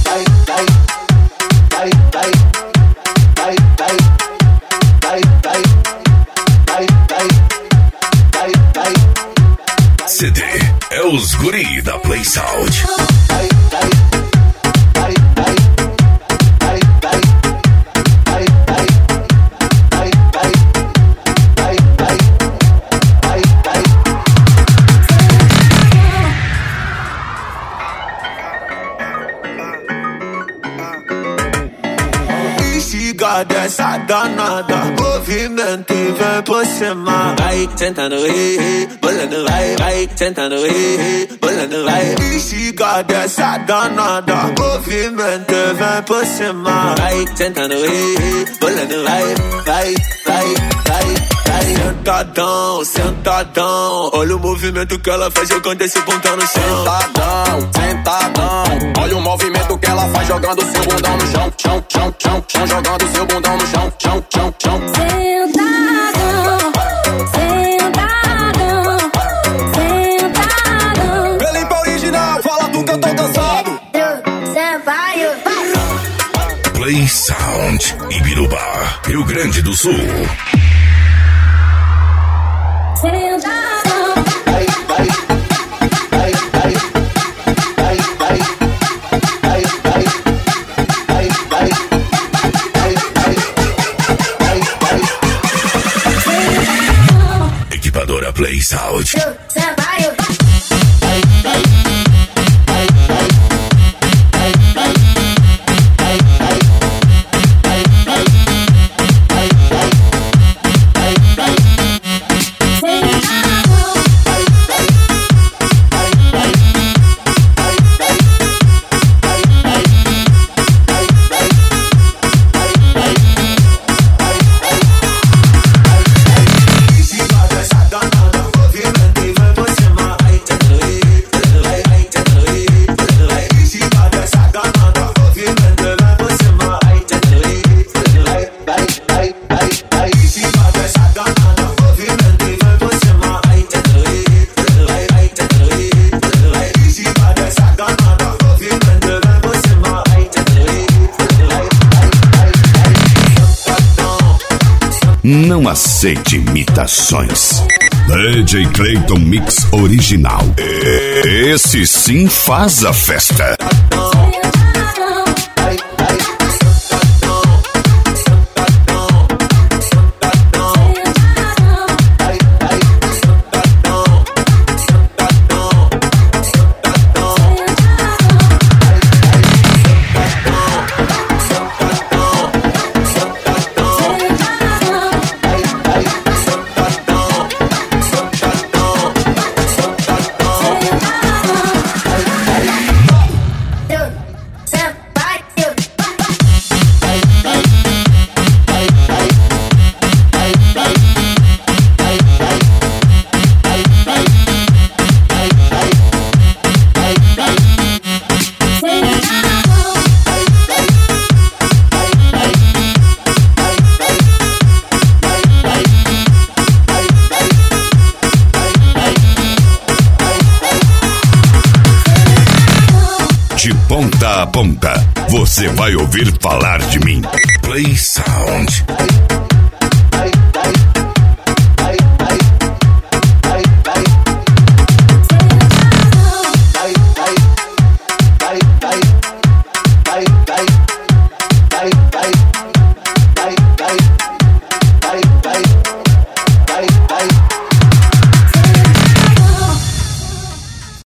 CD é os guri da Play Sound. Estiga dessa danada, movimento e vem por cima. Vai sentando, bolando, vai sentando, bolando, vai. Estiga dessa danada, movimento e vem por cima. Vai sentando, bolando, vai. Sentadão, sentadão, olha o movimento que ela faz jogando esse bundão no chão. Sentadão, sentadão, olha o movimento que ela faz jogando seu bundão no chão. Chão, jogando seu bundão no chão. Sentadão, sentadão. Felipe original, fala tu que eu tô cansado. Play Sound, Ibirubá, Rio Grande do Sul. Equipadora Play Sound. Não aceite imitações. DJ Clayton Mix Original. Esse sim faz a festa. De ponta a ponta, você vai ouvir falar de mim. Play Sound.